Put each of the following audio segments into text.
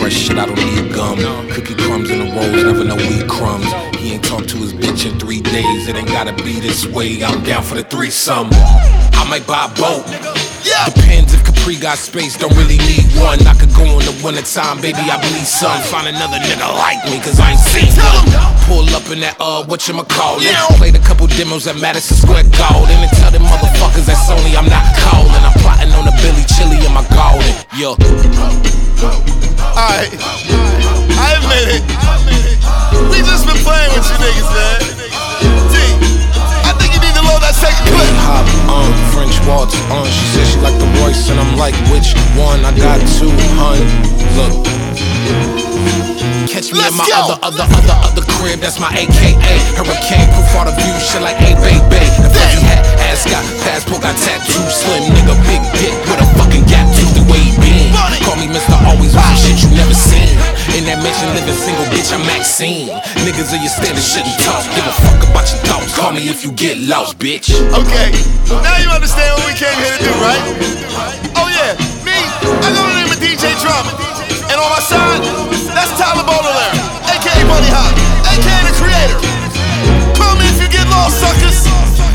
fresh shit, I don't need gum. Cookie crumbs in the rolls, never know weed crumbs. He ain't talked to his bitch in 3 days. It ain't gotta be this way, I'm down for the threesome. I might buy a boat. Depends if Capri got space, don't really need one. I could go in the winter time, baby, I bleed some. Find another nigga like me, cause I ain't seen none. Pull up in that, whatchamacallit. Played a couple demos at Madison Square Garden. And tell them motherfuckers that Sony I'm not calling. I'm plotting on a Billy Chili in my garden. Yo. Alright, I admit it. We just been playing with you niggas, man. D, I think you need to load that second clip. Hop, French waltz, she said she like the voice, and I'm like, which one? I got two, hun. Look. Catch me in my other crib, that's my AKA. Hurricane proof all the view, shit like hey baby. The fuzzy hat, ass got passport, got tattoo. Slim nigga, big dick with a fucking gap tooth, the way he been. Call me Mr. Always with some shit you never seen. In that mansion living single, bitch, I'm Maxine. Niggas in your standard shouldn't talk. Give a fuck about your thoughts. Call me if you get lost, bitch. Okay, now you understand what we came here to do, right? Oh yeah, me, I go to the name of DJ Drama. And on my side, that's Tyler Baudelaire, aka Bunny Hop, aka the creator. Call me if you get lost, suckers.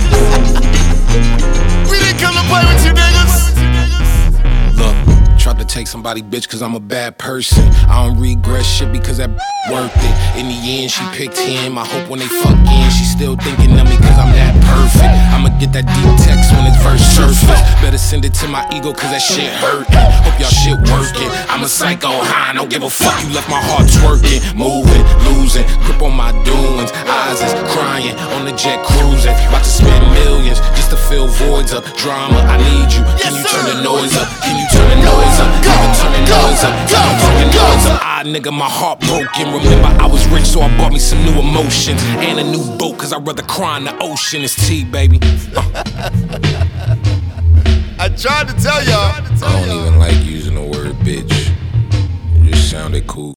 We didn't come to play with you niggas. Look, tried to take somebody bitch cause I'm a bad person. I don't regret shit because that worth it. In the end she picked him. I hope when they fuck in she still thinking of me cause I'm that perfect. I'ma get that deep text when it's verse surface. Better send it to my ego cause that shit hurtin'. Hope y'all shit working. I'm a psycho high, don't give a fuck. You left my heart twerking. Moving, losing, grip on my doings. Eyes is crying on the jet cruising. About to spend millions just to fill voids up. Drama, I need you. Can you turn the noise up? Can you turn the noise up? Can you turn the noise up? Can you turn the noise up? Ah, nigga, my heart broken. Remember I was rich so I bought me some new emotions. And a new boat cause I'd rather cry in the ocean. It's T, baby. I tried to tell y'all. I don't even like using the word bitch. It just sounded cool.